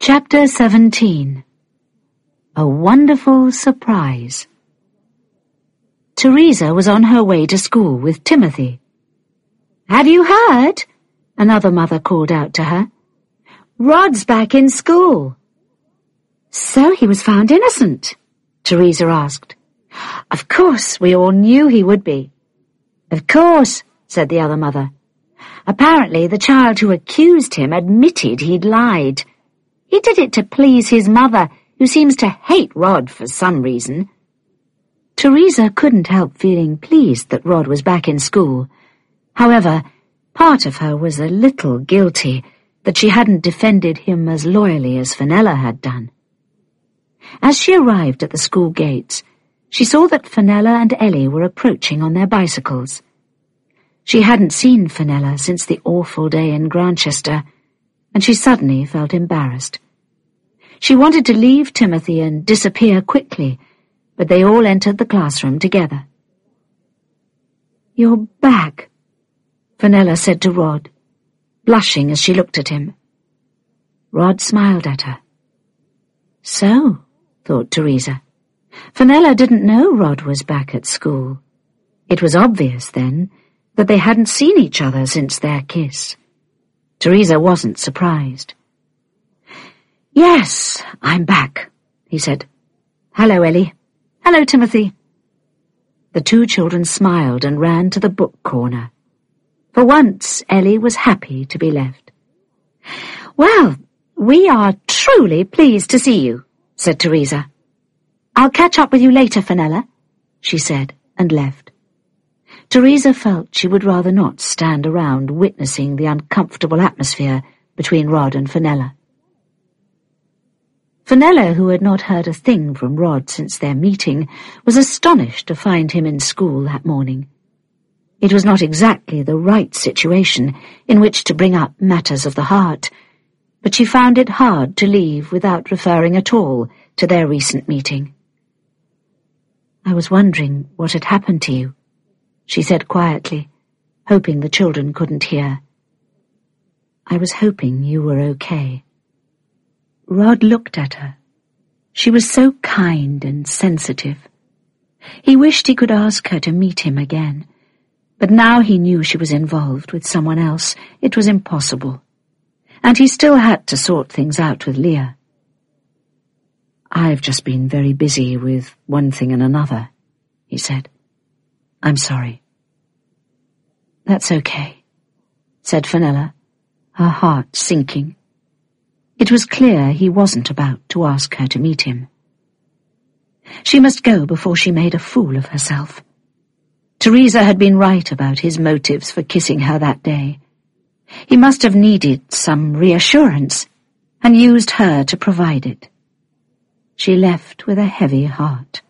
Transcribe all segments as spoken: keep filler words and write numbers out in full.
Chapter seventeen. A Wonderful Surprise. Teresa was on her way to school with Timothy. "Have you heard?" another mother called out to her. "Rod's back in school." "So he was found innocent?" Teresa asked. "Of course, we all knew he would be." "Of course," said the other mother. "Apparently the child who accused him admitted he'd lied. He did it to please his mother, who seems to hate Rod for some reason." Teresa couldn't help feeling pleased that Rod was back in school. However, part of her was a little guilty that she hadn't defended him as loyally as Fenella had done. As she arrived at the school gates, she saw that Fenella and Ellie were approaching on their bicycles. She hadn't seen Fenella since the awful day in Grantchester, and she suddenly felt embarrassed. She wanted to leave Timothy and disappear quickly, but they all entered the classroom together. "You're back," Fenella said to Rod, blushing as she looked at him. Rod smiled at her. So, thought Teresa, Fenella didn't know Rod was back at school. It was obvious, then, that they hadn't seen each other since their kiss. Teresa wasn't surprised. "Yes, I'm back," he said. "Hello, Ellie. Hello, Timothy." The two children smiled and ran to the book corner. For once, Ellie was happy to be left. "Well, we are truly pleased to see you," said Teresa. "I'll catch up with you later, Fenella," she said, and left. Teresa felt she would rather not stand around witnessing the uncomfortable atmosphere between Rod and Fenella. Fenella, who had not heard a thing from Rod since their meeting, was astonished to find him in school that morning. It was not exactly the right situation in which to bring up matters of the heart, but she found it hard to leave without referring at all to their recent meeting. "I was wondering what had happened to you," she said quietly, hoping the children couldn't hear. "I was hoping you were okay." Rod looked at her. She was so kind and sensitive. He wished he could ask her to meet him again, but now he knew she was involved with someone else. It was impossible, and he still had to sort things out with Leah. "I've just been very busy with one thing and another," he said. "I'm sorry." "That's okay," said Fenella, her heart sinking. It was clear he wasn't about to ask her to meet him. She must go before she made a fool of herself. Teresa had been right about his motives for kissing her that day. He must have needed some reassurance and used her to provide it. She left with a heavy heart.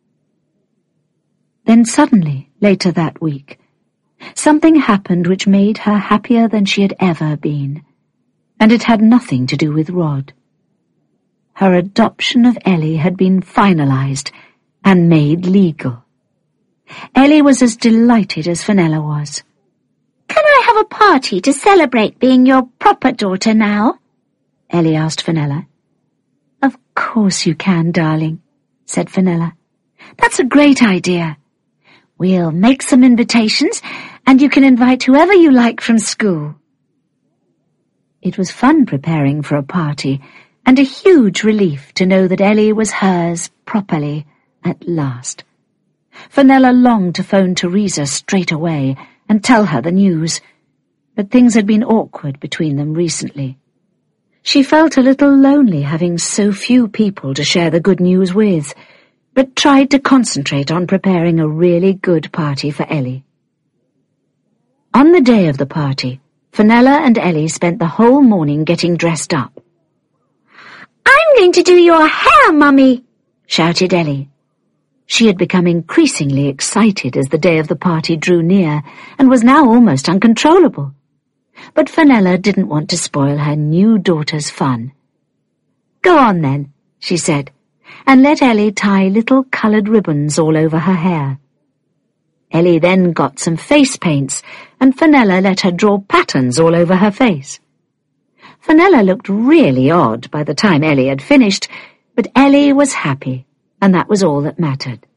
Then suddenly, later that week, something happened which made her happier than she had ever been, and it had nothing to do with Rod. Her adoption of Ellie had been finalized and made legal. Ellie was as delighted as Fenella was. "Can I have a party to celebrate being your proper daughter now?" Ellie asked Fenella. "Of course you can, darling," said Fenella. "That's a great idea. We'll make some invitations, and you can invite whoever you like from school." It was fun preparing for a party, and a huge relief to know that Ellie was hers properly at last. Fenella longed to phone Teresa straight away and tell her the news, but things had been awkward between them recently. She felt a little lonely having so few people to share the good news with, but tried to concentrate on preparing a really good party for Ellie. On the day of the party, Fenella and Ellie spent the whole morning getting dressed up. "I'm going to do your hair, Mummy!" shouted Ellie. She had become increasingly excited as the day of the party drew near, and was now almost uncontrollable. But Fenella didn't want to spoil her new daughter's fun. "Go on then," she said, and let Ellie tie little coloured ribbons all over her hair. Ellie then got some face paints, and Fenella let her draw patterns all over her face. Fenella looked really odd by the time Ellie had finished, but Ellie was happy, and that was all that mattered.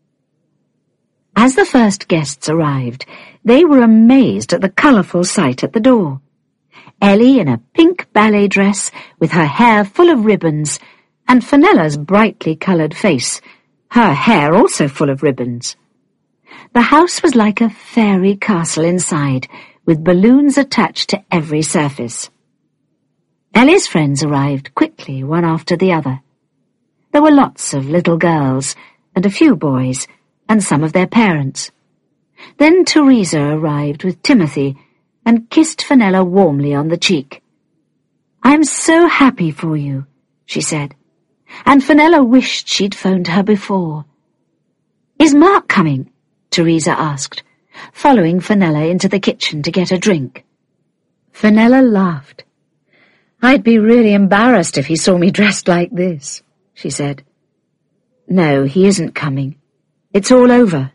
As the first guests arrived, they were amazed at the colourful sight at the door. Ellie in a pink ballet dress with her hair full of ribbons, and Fenella's brightly coloured face, her hair also full of ribbons. The house was like a fairy castle inside, with balloons attached to every surface. Ellie's friends arrived quickly, one after the other. There were lots of little girls, and a few boys, and some of their parents. Then Teresa arrived with Timothy, and kissed Fenella warmly on the cheek. "I'm so happy for you," she said, and Fenella wished she'd phoned her before. "Is Mark coming?" Teresa asked, following Fenella into the kitchen to get a drink. Fenella laughed. "I'd be really embarrassed if he saw me dressed like this," she said. "No, he isn't coming. It's all over."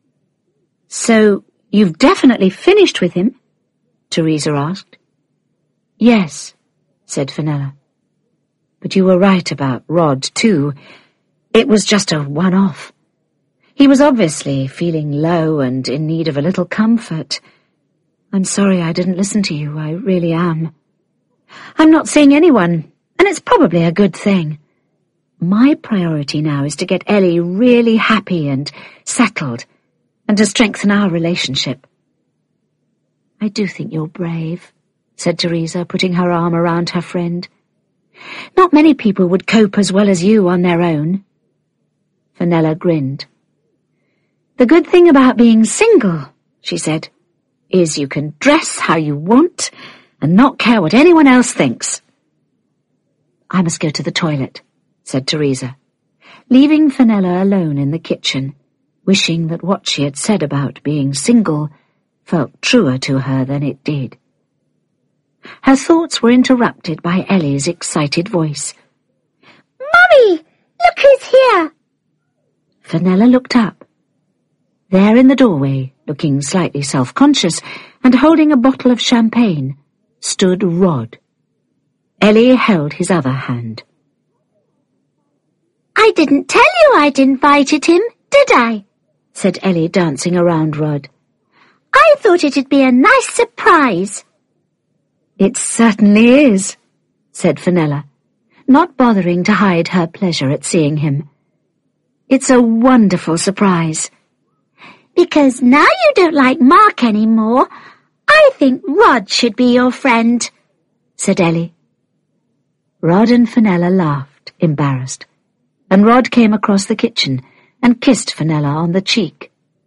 "So you've definitely finished with him?" Teresa asked. "Yes," said Fenella. "But you were right about Rod, too. It was just a one-off. He was obviously feeling low and in need of a little comfort. I'm sorry I didn't listen to you, I really am. I'm not seeing anyone, and it's probably a good thing. My priority now is to get Ellie really happy and settled, and to strengthen our relationship." "I do think you're brave," said Teresa, putting her arm around her friend. "Not many people would cope as well as you on their own." Fenella grinned. "The good thing about being single," she said, "is you can dress how you want and not care what anyone else thinks." "I must go to the toilet," said Teresa, leaving Fenella alone in the kitchen, wishing that what she had said about being single felt truer to her than it did. Her thoughts were interrupted by Ellie's excited voice. "Mummy, look who's here!" Fenella looked up. There in the doorway, looking slightly self-conscious and holding a bottle of champagne, stood Rod. Ellie held his other hand. "I didn't tell you I'd invited him, did I?" said Ellie, dancing around Rod. "I thought it'd be a nice surprise." "It certainly is," said Fenella, not bothering to hide her pleasure at seeing him. "It's a wonderful surprise." "Because now you don't like Mark anymore, I think Rod should be your friend," said Ellie. Rod and Fenella laughed, embarrassed, and Rod came across the kitchen and kissed Fenella on the cheek.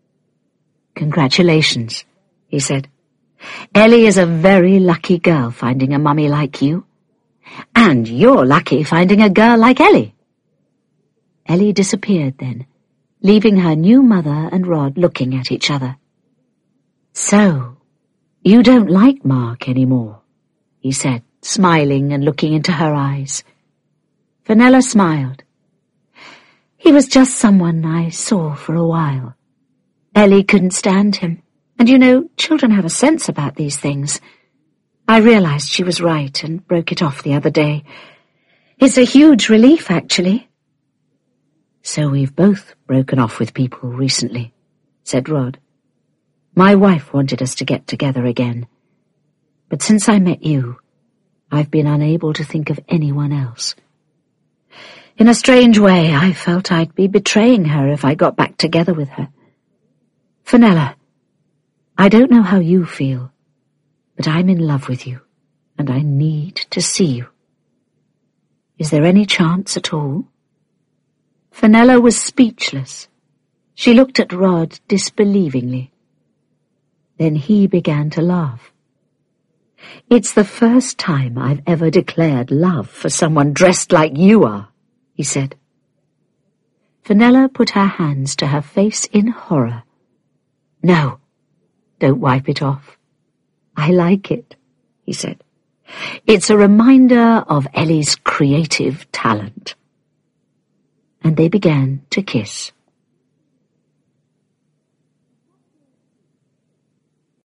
"Congratulations," he said. "Ellie is a very lucky girl finding a mummy like you. And you're lucky finding a girl like Ellie." Ellie disappeared then, leaving her new mother and Rod looking at each other. "So, you don't like Mark anymore," he said, smiling and looking into her eyes. Fenella smiled. "He was just someone I saw for a while. Ellie couldn't stand him, and you know, children have a sense about these things. I realized she was right and broke it off the other day. It's a huge relief, actually." "So we've both broken off with people recently," said Rod. "My wife wanted us to get together again, but since I met you, I've been unable to think of anyone else. In a strange way, I felt I'd be betraying her if I got back together with her. Fenella, I don't know how you feel, but I'm in love with you, and I need to see you. Is there any chance at all?" Fenella was speechless. She looked at Rod disbelievingly. Then he began to laugh. "It's the first time I've ever declared love for someone dressed like you are," he said. Fenella put her hands to her face in horror. "No, don't wipe it off. I like it," he said. "It's a reminder of Ellie's creative talent." And they began to kiss.